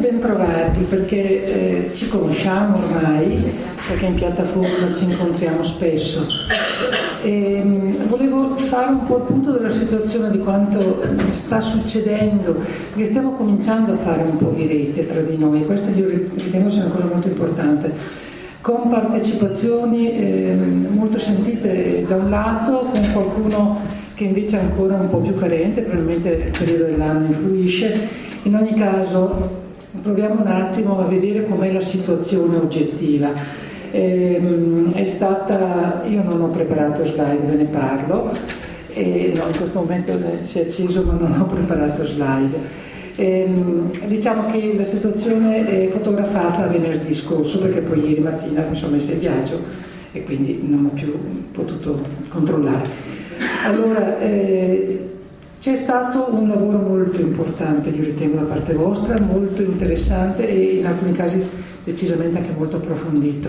bentrovati, perché ci conosciamo ormai, perché in piattaforma ci incontriamo spesso. Volevo fare un po' il punto della situazione di quanto sta succedendo, perché stiamo cominciando a fare un po' di rete tra di noi, questo io ritengo sia una cosa molto importante, con partecipazioni molto sentite da un lato, con qualcuno che invece è ancora un po' più carente, probabilmente il periodo dell'anno influisce. In ogni caso proviamo un attimo a vedere com'è la situazione oggettiva. È stata, io non ho preparato slide, ve ne parlo, no, in questo momento si è acceso ma non ho preparato slide. Diciamo che la situazione è fotografata venerdì scorso, perché poi ieri mattina mi sono messa in viaggio e quindi non ho più potuto controllare. Allora, c'è stato un lavoro molto importante, io ritengo, da parte vostra, molto interessante e in alcuni casi decisamente anche molto approfondito.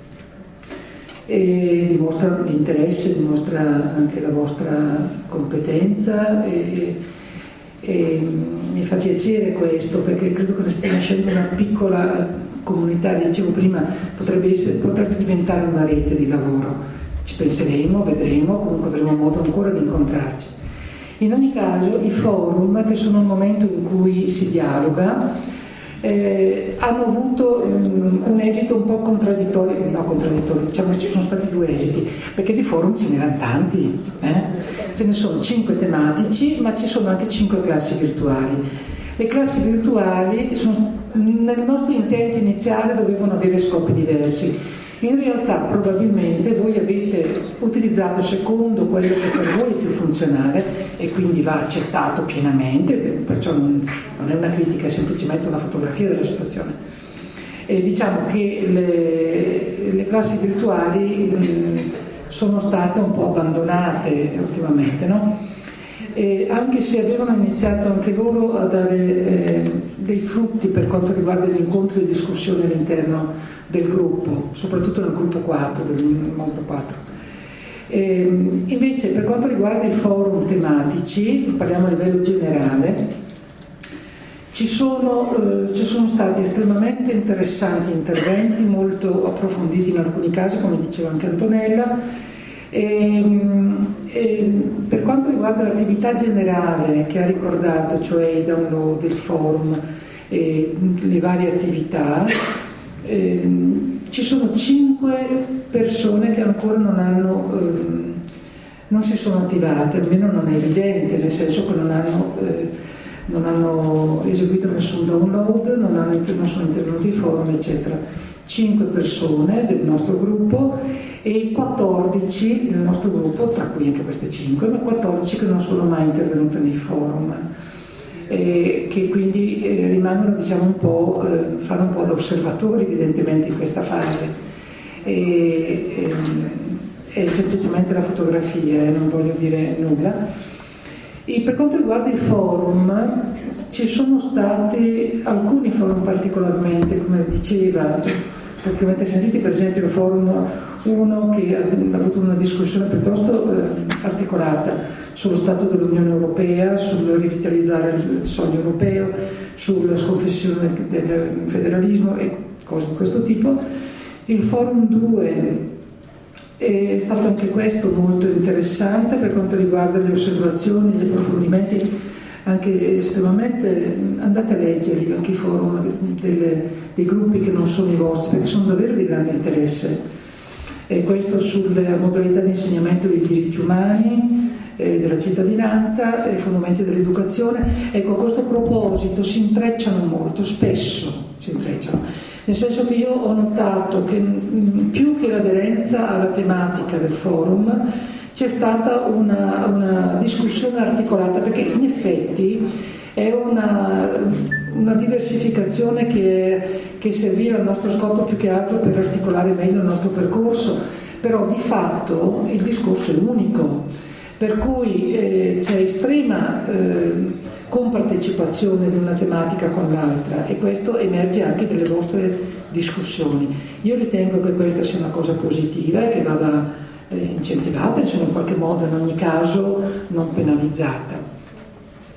E dimostra l'interesse, dimostra anche la vostra competenza e mi fa piacere questo, perché credo che ne stia nascendo una piccola comunità, dicevo prima, potrebbe diventare una rete di lavoro. Ci penseremo, vedremo, comunque avremo modo ancora di incontrarci. In ogni caso i forum, che sono un momento in cui si dialoga, hanno avuto un esito un po' contraddittorio, diciamo che ci sono stati due esiti, perché di forum ce n'erano tanti, ce ne sono 5 tematici, ma ci sono anche 5 classi virtuali. Le classi virtuali nel nostro intento iniziale dovevano avere scopi diversi. In realtà probabilmente voi avete utilizzato secondo quello che per voi è più funzionale e quindi va accettato pienamente, perciò non è una critica, è semplicemente una fotografia della situazione. E diciamo che le classi virtuali sono state un po' abbandonate ultimamente, no? Anche se avevano iniziato anche loro a dare dei frutti per quanto riguarda gli incontri e discussioni all'interno del gruppo, soprattutto nel gruppo 4, del modulo 4. Invece per quanto riguarda i forum tematici, parliamo a livello generale, ci sono stati estremamente interessanti interventi, molto approfonditi in alcuni casi, come diceva anche Antonella. Per quanto riguarda l'attività generale che ha ricordato, cioè i download, il forum, le varie attività, ci sono 5 persone che ancora non si sono attivate, almeno non è evidente, nel senso che non hanno eseguito nessun download, non sono intervenuti in forum, eccetera. 5 persone del nostro gruppo e 14 del nostro gruppo, tra cui anche queste 5, ma 14 che non sono mai intervenute nei forum, che quindi rimangono, diciamo, fanno un po' da osservatori evidentemente in questa fase. È semplicemente la fotografia, non voglio dire nulla. E per quanto riguarda i forum, ci sono stati alcuni forum particolarmente, come diceva, praticamente sentiti, per esempio il forum 1 che ha avuto una discussione piuttosto articolata sullo stato dell'Unione Europea, sul rivitalizzare il sogno europeo, sulla sconfissione del federalismo e cose di questo tipo. Il forum 2 è stato anche questo molto interessante per quanto riguarda le osservazioni, gli approfondimenti, anche estremamente. Andate a leggerli anche i forum dei gruppi che non sono i vostri, perché sono davvero di grande interesse. E questo sulle modalità di insegnamento dei diritti umani, della cittadinanza, i fondamenti dell'educazione. Ecco, a questo proposito si intrecciano molto, spesso si intrecciano, nel senso che io ho notato che più che l'aderenza alla tematica del forum c'è stata una discussione articolata, perché in effetti è una diversificazione che serviva al nostro scopo più che altro per articolare meglio il nostro percorso, però di fatto il discorso è unico, per cui c'è estrema compartecipazione di una tematica con l'altra e questo emerge anche dalle vostre discussioni. Io ritengo che questa sia una cosa positiva e che vada incentivata, insomma, in qualche modo, in ogni caso non penalizzata.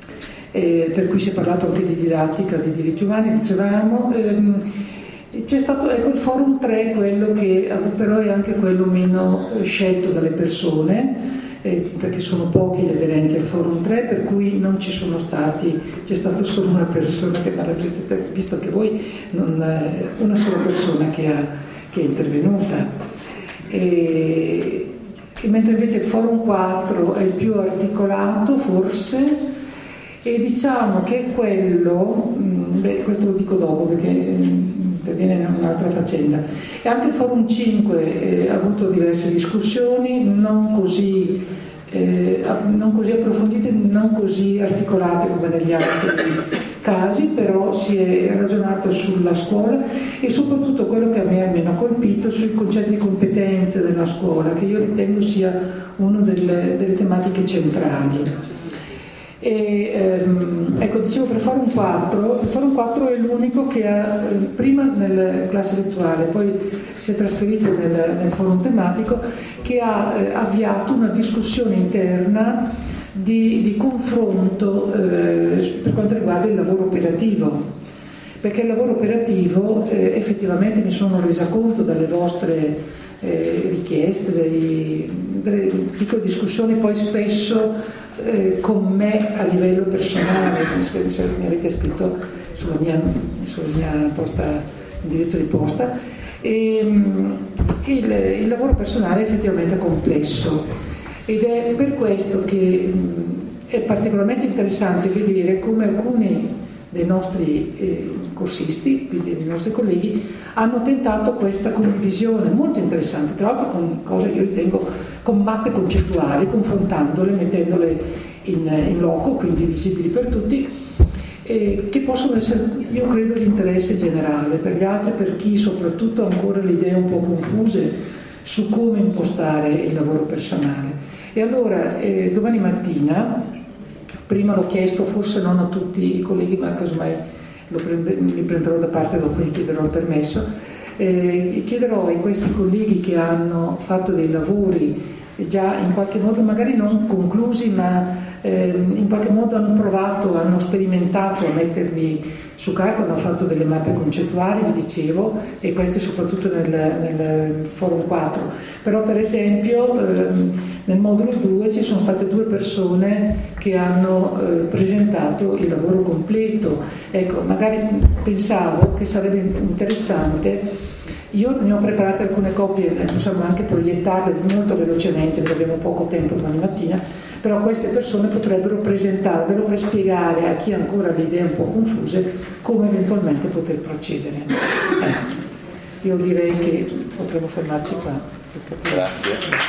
per cui si è parlato anche di didattica, di diritti umani, dicevamo. C'è stato, ecco, il forum 3, quello che però è anche quello meno scelto dalle persone, perché sono pochi gli aderenti al forum 3, per cui non ci sono stati, c'è stata solo una persona che, ma l'avrete visto anche voi, una sola persona che è intervenuta. E mentre invece il forum 4 è il più articolato forse, e diciamo che quello, questo lo dico dopo perché interviene in un'altra faccenda, e anche il forum 5 ha avuto diverse discussioni, non così approfondite, non così articolate come negli altri casi, però si è ragionato sulla scuola e soprattutto quello che a me almeno ha colpito, sui concetti di competenze della scuola, che io ritengo sia una delle tematiche centrali. Ecco, dicevo, per Forum 4, il Forum 4 è l'unico che ha, prima nella classe virtuale, poi si è trasferito nel forum tematico, che ha avviato una discussione interna di confronto per quanto riguarda il lavoro operativo, perché il lavoro operativo effettivamente mi sono resa conto dalle vostre richieste, delle discussioni poi spesso con me a livello personale, mi avete scritto sulla mia indirizzo di posta, e il lavoro personale è effettivamente complesso, ed è per questo che è particolarmente interessante vedere come alcuni dei nostri corsisti, quindi dei nostri colleghi, hanno tentato questa condivisione molto interessante, tra l'altro con cose io ritengo, con mappe concettuali, confrontandole, mettendole in loco, quindi visibili per tutti, che possono essere, io credo, di interesse generale per gli altri, per chi soprattutto ha ancora le idee un po' confuse su come impostare il lavoro personale. E allora domani mattina, prima l'ho chiesto, forse non a tutti i colleghi, ma casomai li prenderò da parte dopo, gli chiederò il permesso, chiederò a questi colleghi che hanno fatto dei lavori già in qualche modo magari non conclusi, ma in qualche modo hanno provato, hanno sperimentato a metterli su carta, hanno fatto delle mappe concettuali, vi dicevo, e queste soprattutto nel forum 4. Però per esempio nel modulo 2 ci sono state 2 persone che hanno presentato il lavoro completo. Ecco, magari pensavo che sarebbe interessante. Io ne ho preparate alcune copie, possiamo anche proiettarle molto velocemente perché abbiamo poco tempo domani mattina, però queste persone potrebbero presentarvelo per spiegare a chi ha ancora le idee un po' confuse come eventualmente poter procedere. Io direi che potremmo fermarci qua. Grazie.